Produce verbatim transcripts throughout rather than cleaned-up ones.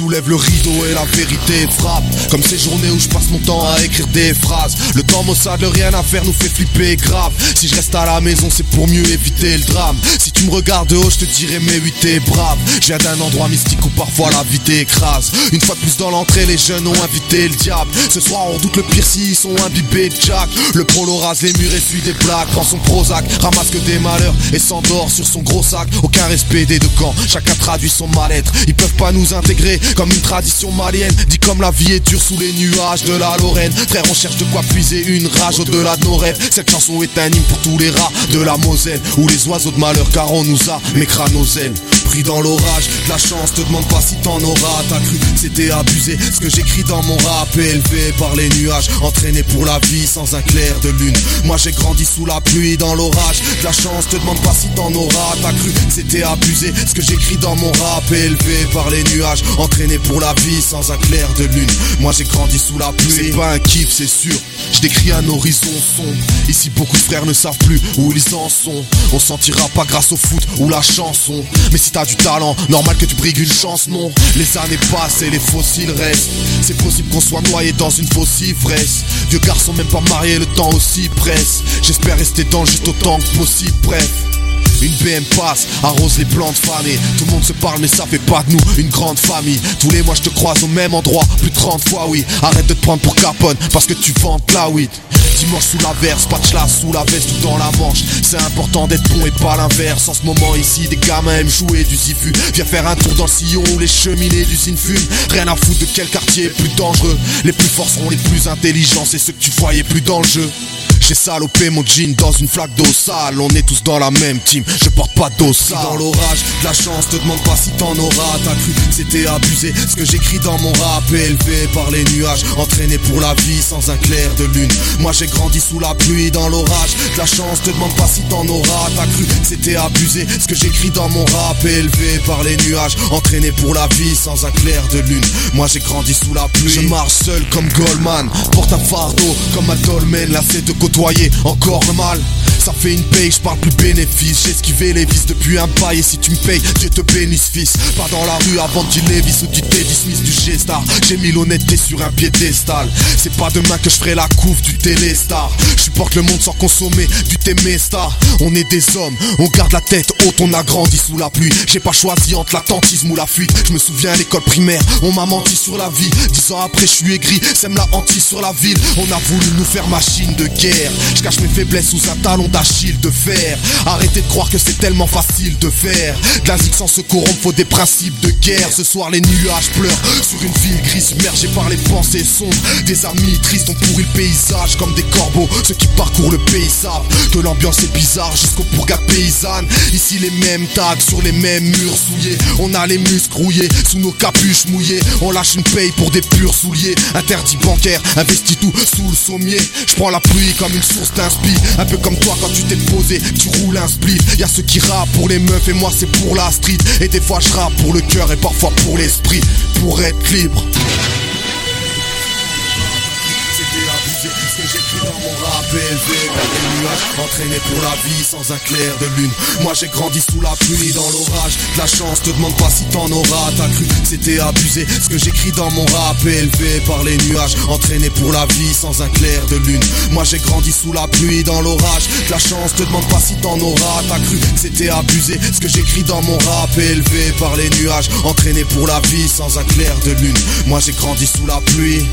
soulève le rideau et la vérité frappe. Comme ces journées où je passe mon temps à écrire des phrases. Le temps maussade, le rien à faire nous fait flipper grave. Si je reste à la maison c'est pour mieux éviter le drame. Si tu me regardes de haut je te dirais mais oui t'es brave. Je viens d'un endroit mystique où parfois la vie t'écrase. Une fois de plus dans l'entrée les jeunes ont invité le diable. Ce soir on redoute le pire s'ils sont imbibés de Jack. Le prolo rase les murs et suit des plaques. Prend son Prozac, ramasse que des malheurs et s'endort sur son gros sac. Aucun respect des deux camps, chacun traduit son mal-être. Ils peuvent pas nous intégrer comme une tradition malienne. Dit comme la vie est dure sous les nuages de la Lorraine. Frère on cherche de quoi puiser une rage au-delà de nos rêves. Cette chanson est un hymne pour tous les rats de la Moselle. Ou les oiseaux de malheur car on nous a mécra nos ailes. Pris dans l'orage, la chance te demande pas si t'en auras. T'as cru c'était abusé, ce que j'écris dans mon rap est élevé par les nuages. Entraîné pour la vie sans un clair de lune. Moi j'ai grandi sous la pluie dans l'orage. La chance te demande pas si t'en auras. T'as cru c'était abusé, ce que j'écris dans mon rap est élevé par les nuages. Entraîné pour la vie sans un clair de lune. Moi j'ai grandi sous la pluie. C'est pas un kiff c'est sûr. Je décris un horizon sombre. Ici beaucoup de frères ne savent plus où ils en sont. On sentira pas grâce au foot ou la chanson. Mais si t'as du talent, normal que tu brigues une chance, non. Les années passent et les fossiles restent. C'est possible qu'on soit noyé dans une fausse ivresse. Vieux garçon même pas marié, le temps aussi presse. J'espère rester dans juste autant que possible, bref. Une B M passe, arrose les plantes fanées. Tout le monde se parle mais ça fait pas de nous une grande famille. Tous les mois je te croise au même endroit, plus de trente fois oui. Arrête de te prendre pour Capone parce que tu vantes la weed. Dimanche sous la verse, patch-là sous la veste ou dans la manche. C'est important d'être bon et pas l'inverse. En ce moment ici des gamins aiment jouer du zifu. Viens faire un tour dans le sillon où les cheminées d'usine fument. Rien à foutre de quel quartier est plus dangereux. Les plus forts seront les plus intelligents. C'est ceux que tu voyais plus dans le jeu. J'ai salopé mon jean dans une flaque d'eau sale. On est tous dans la même team, je porte pas d'eau sale. Dans l'orage, la chance te demande pas si t'en auras. T'as cru c'était abusé, ce que j'écris dans mon rap est élevé par les nuages. Entraîné pour la vie sans un clair de lune. Moi j'ai grandi sous la pluie dans l'orage. La chance te demande pas si t'en auras. T'as cru c'était abusé, ce que j'écris dans mon rap est élevé par les nuages. Entraîné pour la vie sans un clair de lune. Moi j'ai grandi sous la pluie. Je marche seul comme Goldman, porte un fardeau comme un dolmen. Là c'est de côtoyer encore mal. Ça fait une paye, je parle plus bénéfice. J'ai esquivé les vis depuis un bail. Et si tu me payes, Dieu te bénisse fils. Pas dans la rue avant du Levis ou du Teddy Smith du G-Star. J'ai mis l'honnêteté sur un piédestal. C'est pas demain que je ferai la couve du Téléstar. Je supporte le monde sans consommer du Temesta. On est des hommes, on garde la tête haute. On a grandi sous la pluie. J'ai pas choisi entre l'attentisme ou la fuite. Je me souviens à l'école primaire, on m'a menti sur la vie. Dix ans après je suis aigri, sème la hantise sur la ville. On a voulu nous faire machine de guerre. Je cache mes faiblesses sous un talon d'Achille de fer. Arrêtez de croire que c'est tellement facile de faire. De la zig sans se corrompre, faut des principes de guerre. Ce soir les nuages pleurent sur une ville grise submergée par les pensées sombres. Des amis tristes ont pourri le paysage comme des corbeaux. Ceux qui parcourent le pays savent que l'ambiance est bizarre jusqu'au bourgade paysanne. Ici les mêmes tags sur les mêmes murs souillés. On a les muscles rouillés sous nos capuches mouillées. On lâche une paye pour des purs souliers. Interdit bancaire, investit tout sous le sommier. Je prends la pluie comme une source d'inspi. Un peu comme toi quand tu t'es posé, tu roules un split. Y'a ceux qui rappent pour les meufs et moi c'est pour la street. Et des fois je rappe pour le cœur et parfois pour l'esprit. Pour être libre. Ce que j'écris dans mon rap est élevé par les nuages. Entraîné pour la vie sans un clair de lune. Moi j'ai grandi sous la pluie dans l'orage. La chance te demande pas si t'en auras. T'as cru c'était abusé. Ce que j'écris dans mon rap est élevé par les nuages. Entraîné pour la vie sans un clair de lune. Moi j'ai grandi sous la pluie dans l'orage. La chance te demande pas si t'en auras. T'as cru c'était abusé. Ce que j'écris dans mon rap est élevé par les nuages. Entraîné pour la vie sans un clair de lune. Moi j'ai grandi sous la pluie.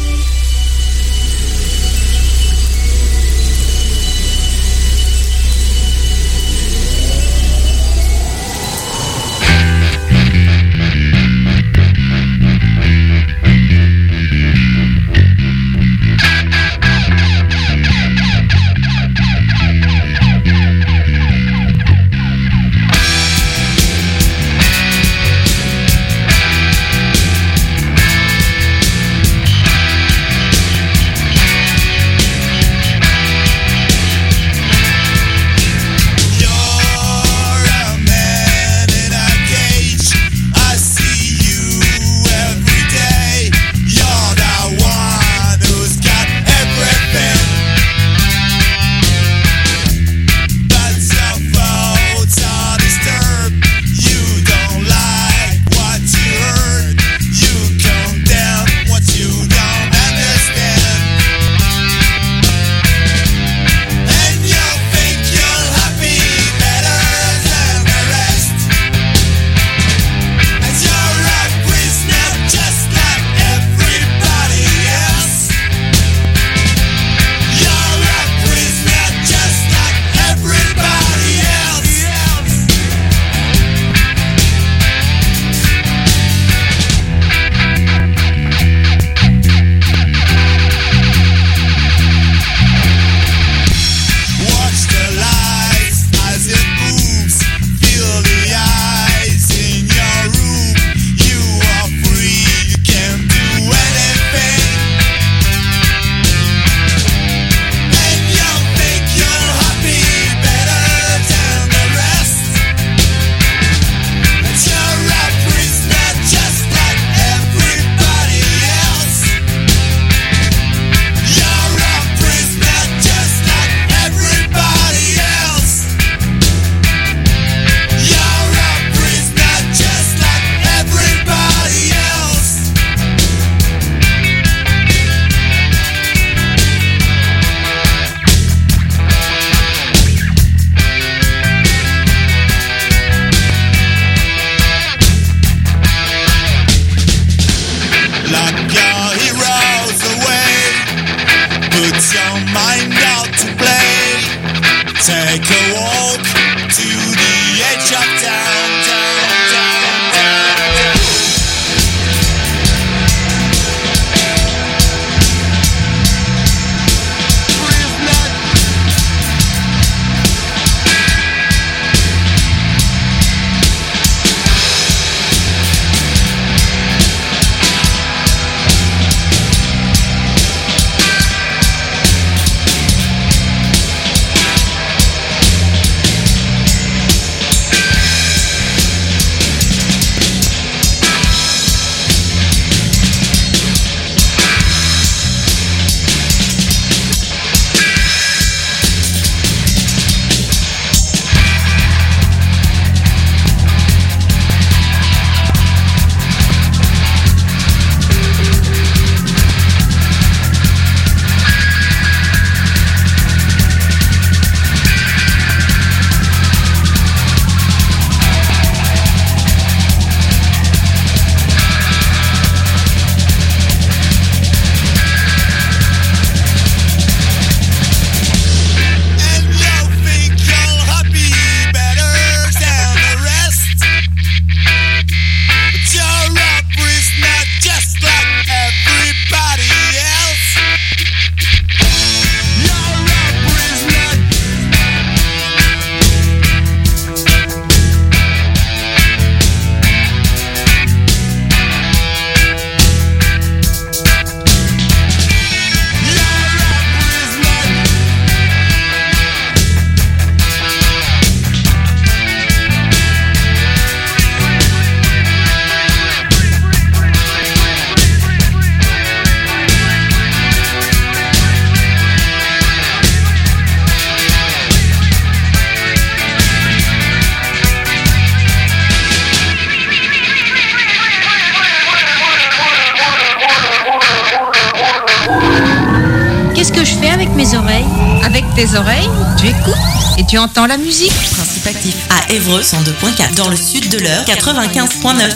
oreilles. Avec tes oreilles, tu écoutes et tu entends la musique. Principe actif à Évreux cent deux point quatre. Dans le sud de l'Eure quatre-vingt-quinze point neuf.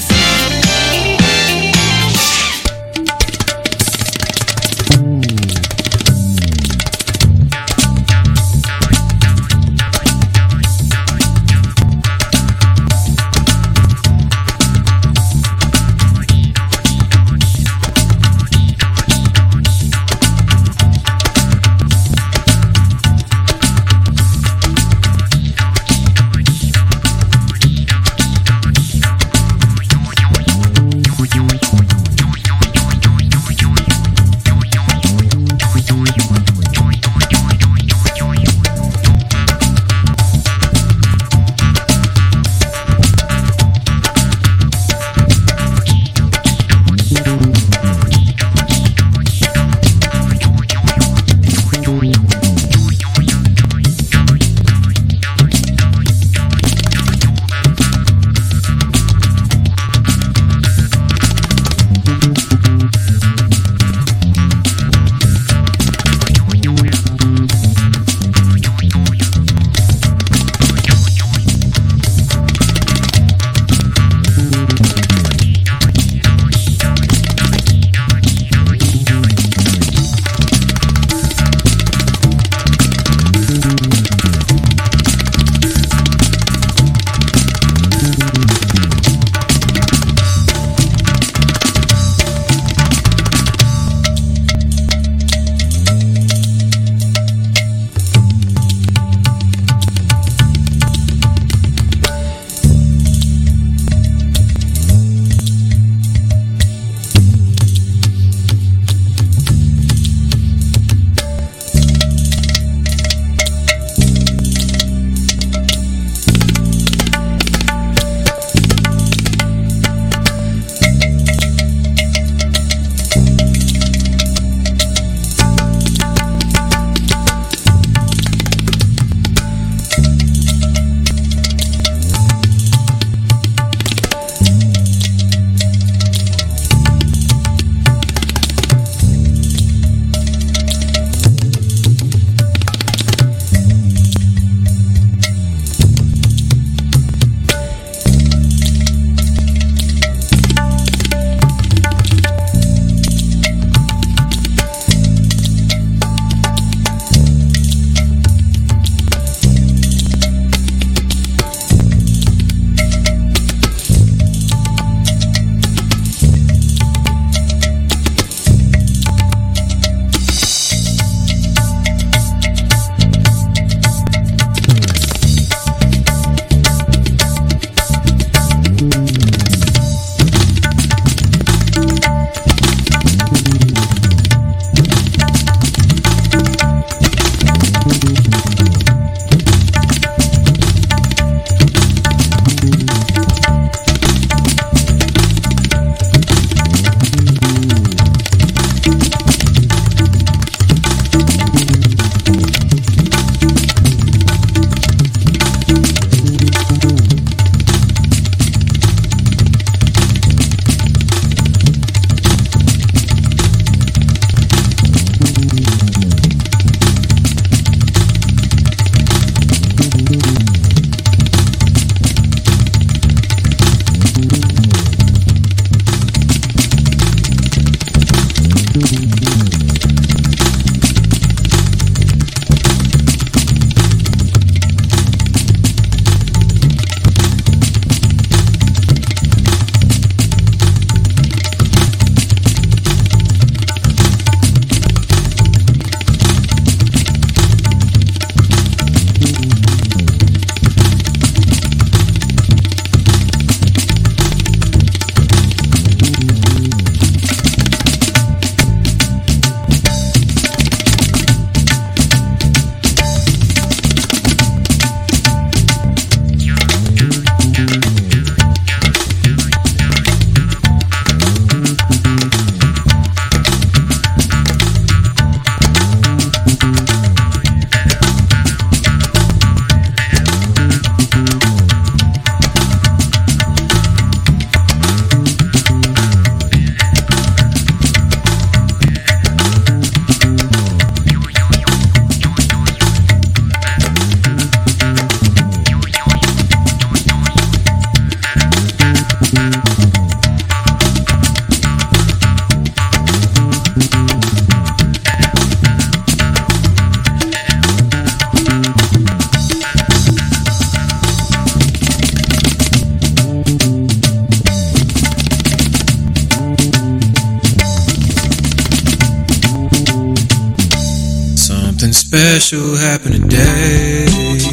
special happened today.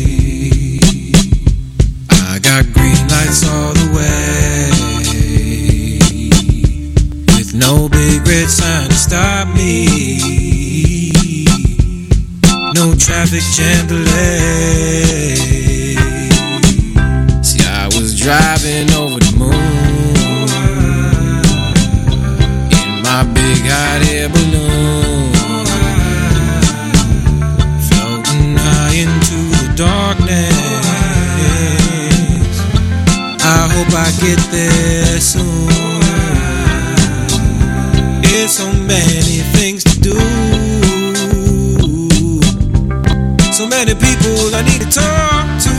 I got green lights all the way, with no big red sign to stop me, no traffic jam delay. See, I was driving over the moon in my big hot air balloon, floating high into the darkness. I hope I get there soon. It's so many things to do, so many people I need to talk to,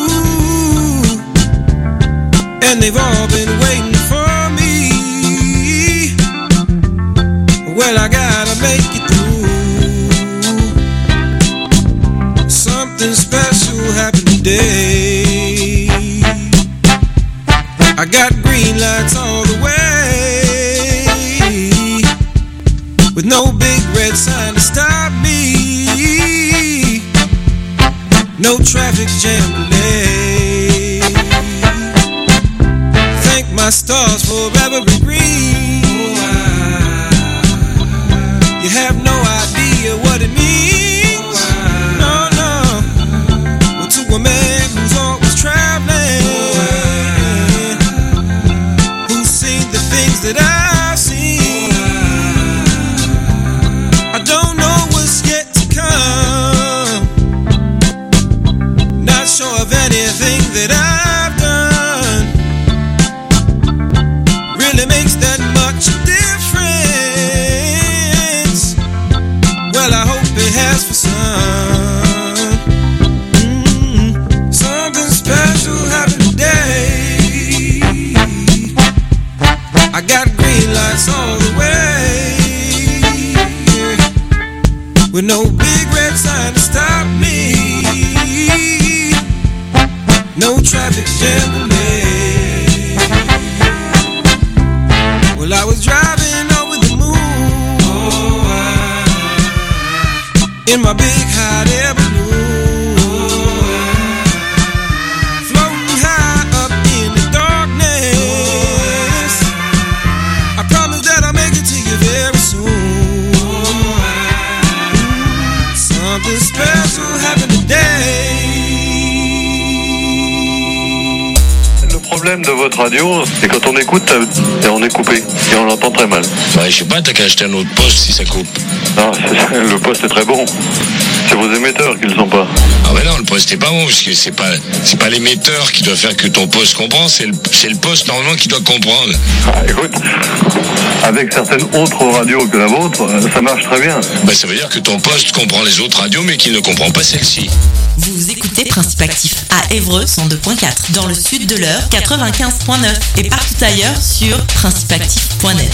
and they've all been waiting for me. Well, I gotta make it through. Something special happened today. I got green lights all the way, with no big red sign to stop me, no traffic jam delay. Thank my stars for every green. You have no idea what it means. No, no. Well, to a man who's always traveling, that I've seen, I don't know what's yet to come. Not sure of anything that I've done really makes that much difference. Well, I hope it has for some. Mm-hmm. Something special happened today. I got green lights all the way, with no big red sign to stop me, no traffic jam delay. Well, I was driving over the moon, oh, I, in my big hot air balloon, oh, I, floating high up in the darkness. I promise that I'll make it to you very soon. Something special happened today. Le problème de votre radio, c'est quand on écoute et on est coupé et on l'entend très mal. Ouais, je sais pas, t'as qu'à acheter un autre poste si ça coupe. Non, le poste est très bon. C'est vos émetteurs qui le sont pas. Ah ouais non, le poste est pas bon parce que c'est pas c'est pas l'émetteur qui doit faire que ton poste comprend, c'est le c'est le poste normalement qui doit comprendre. Ah, écoute, avec certaines autres radios que la vôtre, ça marche très bien. Bah ça veut dire que ton poste comprend les autres radios mais qu'il ne comprend pas celle-ci. Vous écoutez Principe Actif à Évreux cent deux point quatre, dans le sud de l'Eure quatre-vingt-quinze point neuf et partout ailleurs sur principe actif point net.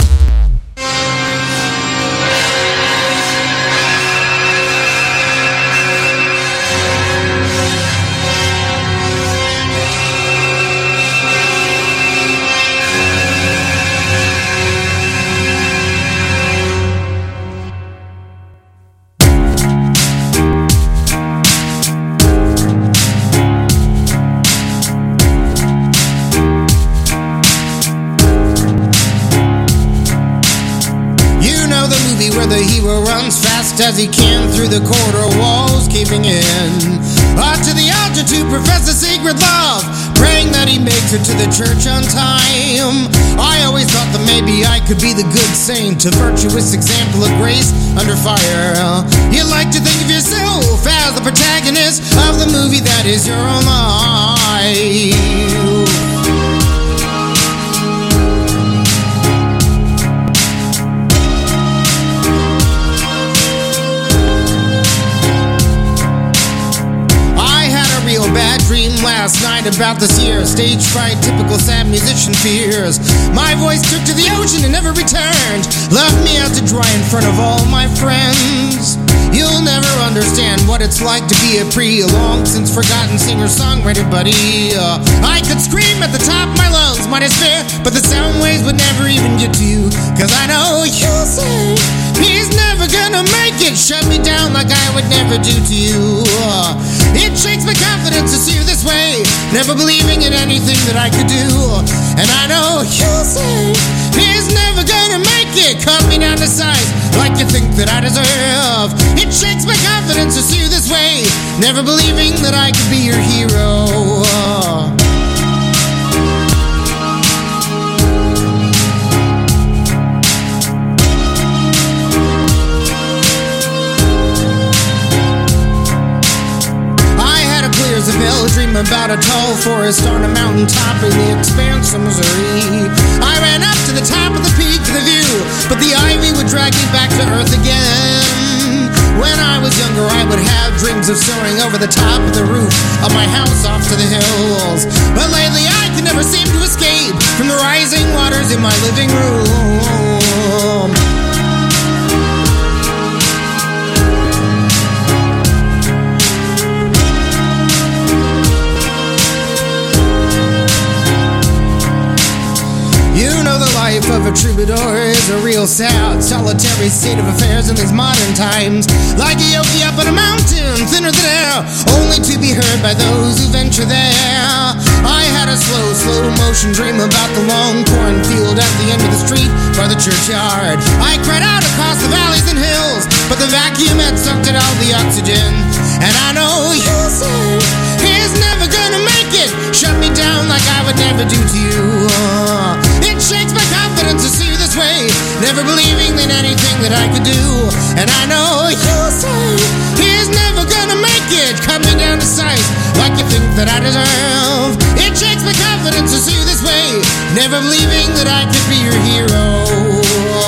The hero runs fast as he can through the corridor walls, keeping in uh, to the altar to profess a secret love, praying that he makes it to the church on time. I always thought that maybe I could be the good saint, a virtuous example of grace under fire. You like to think of yourself as the protagonist of the movie that is your own life. Bad dream last night about this year. Stage fright, typical sad musician fears. My voice took to the ocean and never returned, left me out to dry in front of all my friends. You'll never understand what it's like to be a pretty long since forgotten singer-songwriter buddy. Uh, I could scream at the top of my lungs, might as fair, but the sound waves would never even get to you. Cause I know you'll say he's never gonna make it. Shut me down like I would never never do to you. It shakes my confidence to see you this way, never believing in anything that I could do. And I know you'll say he's never gonna make it, cut me down to size like you think that I deserve. It shakes my confidence to see you this way, never believing that I could be your hero. A veil, dream about a tall forest on a mountain top in the expanse of Missouri. I ran up to the top of the peak to the view, but the ivy would drag me back to earth again. When I was younger, I would have dreams of soaring over the top of the roof of my house off to the hills. But lately I can never seem to escape from the rising waters in my living room. Life of a troubadour is a real sad, solitary state of affairs in these modern times. Like a yogi up on a mountain, thinner than air, only to be heard by those who venture there. I had a slow, slow motion dream about the long cornfield at the end of the street by the churchyard. I cried out across the valleys and hills, but the vacuum had sucked out all the oxygen. And I know you'll say he's never gonna make it, shut me down like I would never do to you. It shakes my confidence to see you this way, never believing in anything that I could do. And I know you'll say he's never gonna make it, cut me down to size like you think that I deserve. It shakes my confidence to see you this way, never believing that I could be your hero.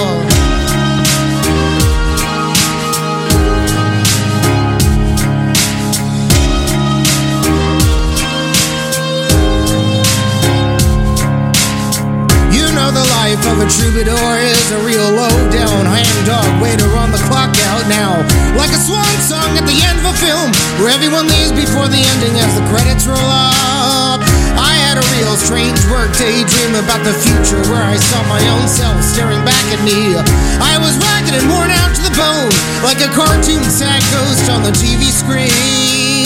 The life of a troubadour is a real low-down hang-dog way to run the clock out now. Like a swan song at the end of a film, where everyone leaves before the ending as the credits roll up. I had a real strange work daydream about the future, where I saw my own self staring back at me. I was ragged and worn out to the bone, like a cartoon sad ghost on the T V screen.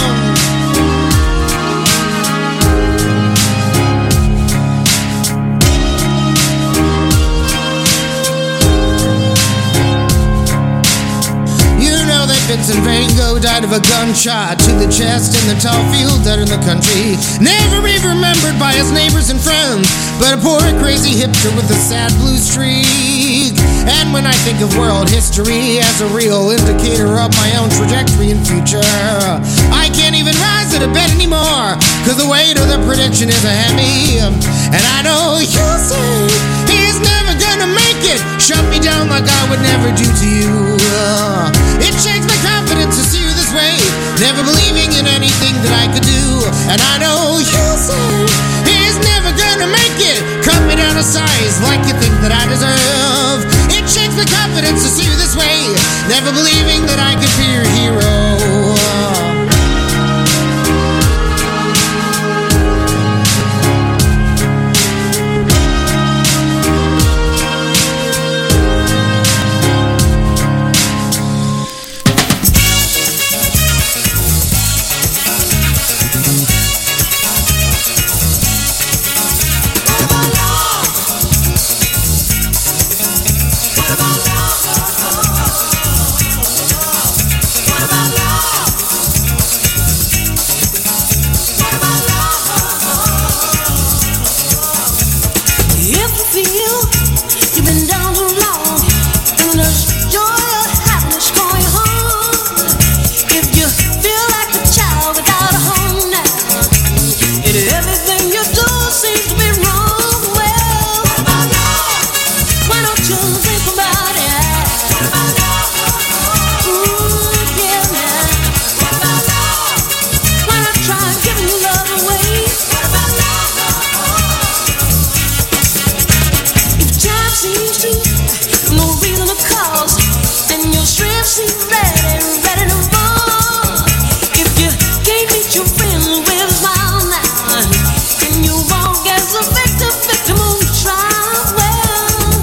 Vincent Van Gogh died of a gunshot to the chest in the tall field out in the country. Never even remembered by his neighbors and friends, but a poor crazy hipster with a sad blue streak. And when I think of world history as a real indicator of my own trajectory and future, I can't even rise out of bed anymore, cause the weight of the prediction is a Hemi. And I know you'll say he's never gonna make it, shut me down like I would never do to you. It shakes my confidence to see you this way, never believing in anything that I could do. And I know you'll say he's never gonna make it, cut me down to size like you think that I deserve. It shakes my confidence to see you this way, never believing that I could be your hero.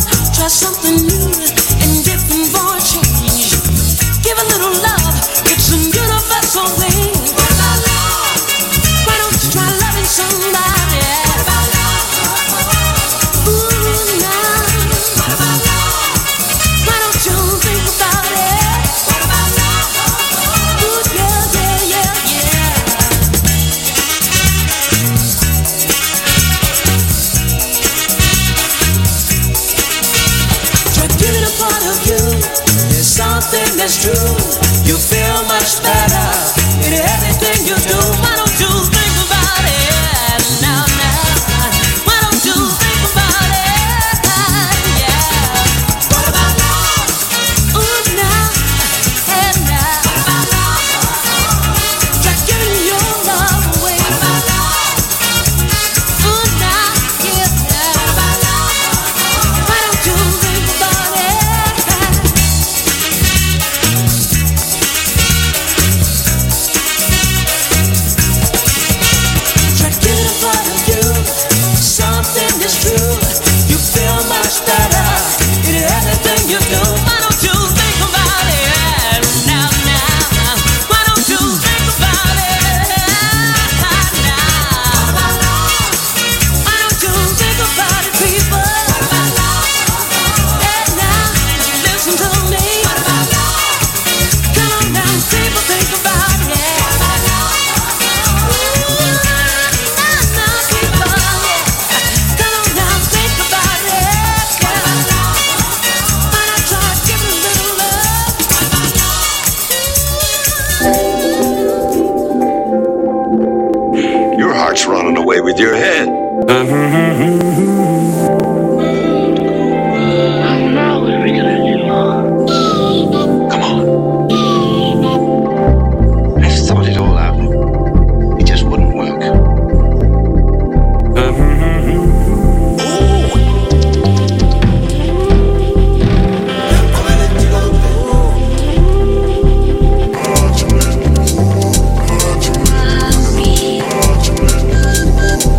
Something new and different for a change. Give a little love, it's something that's true, you feel much better in everything you do.